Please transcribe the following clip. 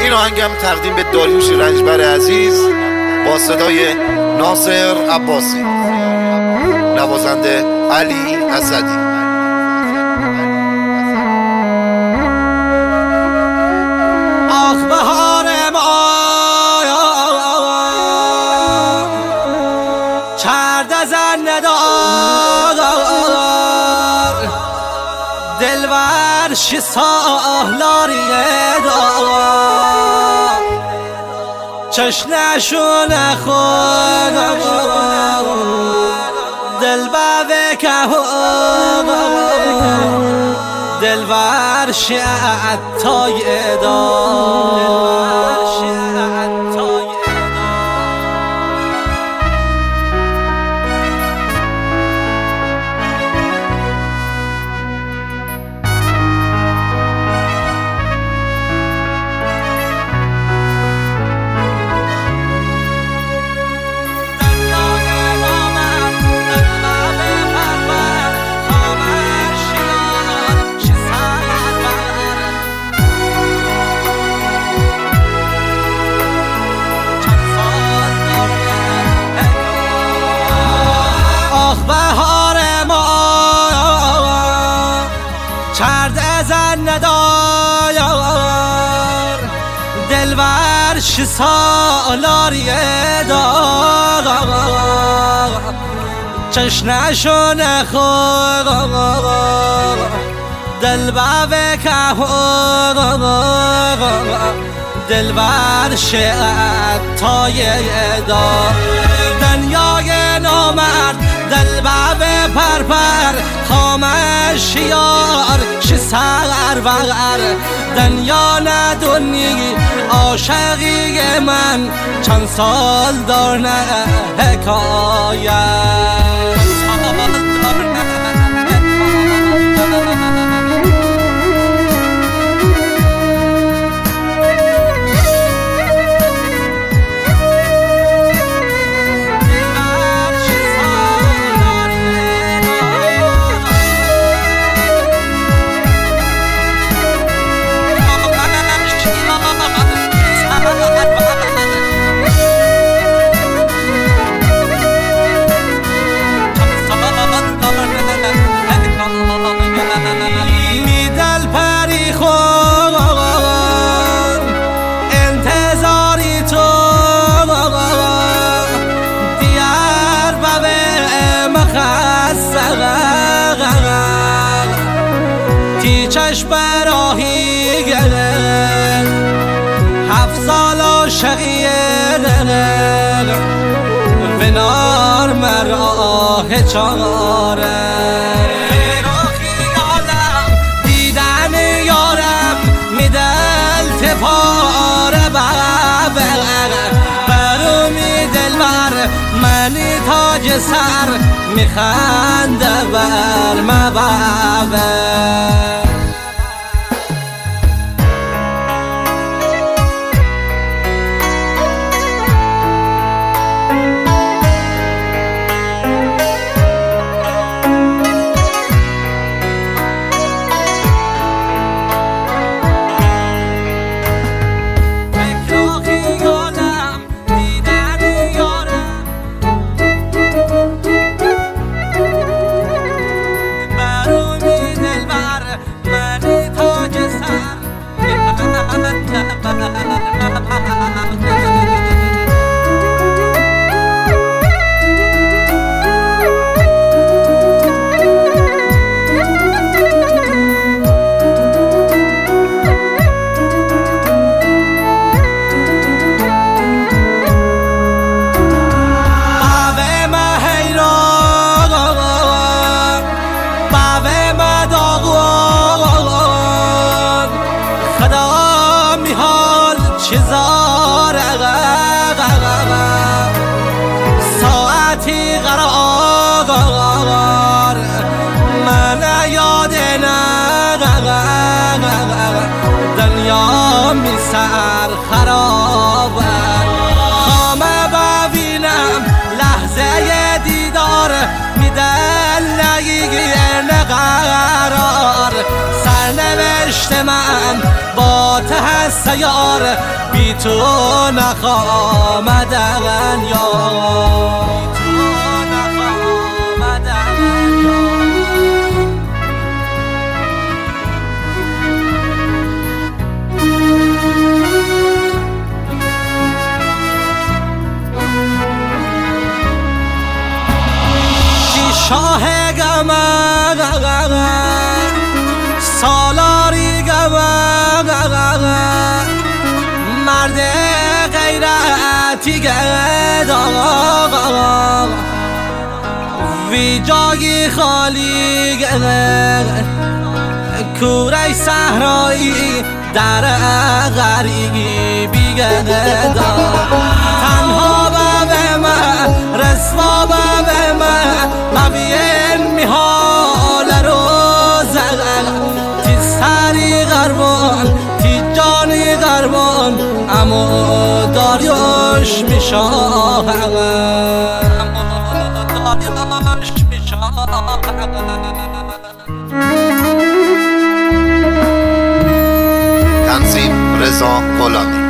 این آهنگم تقدیم به داریوش رنجبر عزیز با صدای ناصر عباسی، نوازنده علی اسدی. آخ بهار ما چرد زن ندار دلور شی سالاری دار چشنشون خود دل بوه که دلور شی عطای دار چرد زن ندار دلور شی سالاری دار چشنشون خود دل بوه که دلور شی عطای دار دنیای نامرد دل بوه پرپر خامش یار شی سرور دنیا ندونی عاشقی من چند سال دار نه حکایت چشم براهی گله 7 سال عاشقیه دل بنار مراه چاره دیدن یارم میدل تپاره برو می دلبر منی تاج سر میخنده بر مبابه ساعتی قرار من یاد دنیا می سر خراب خامه ببینم لحظه دیدار میدل نگیگی نقرار سرنوشت من با تحسن یار بی تو نخوامدن یار شاه گمه سالاری گمه مرد غیرتی گداغ وی جای خالی کوره صحرایی در غریبی گدا تنها به من رسوا به من مبین میحال روزه تی سری غربان تی جانی غربان اما داریوش میشاه تنظیم رضا غلامی.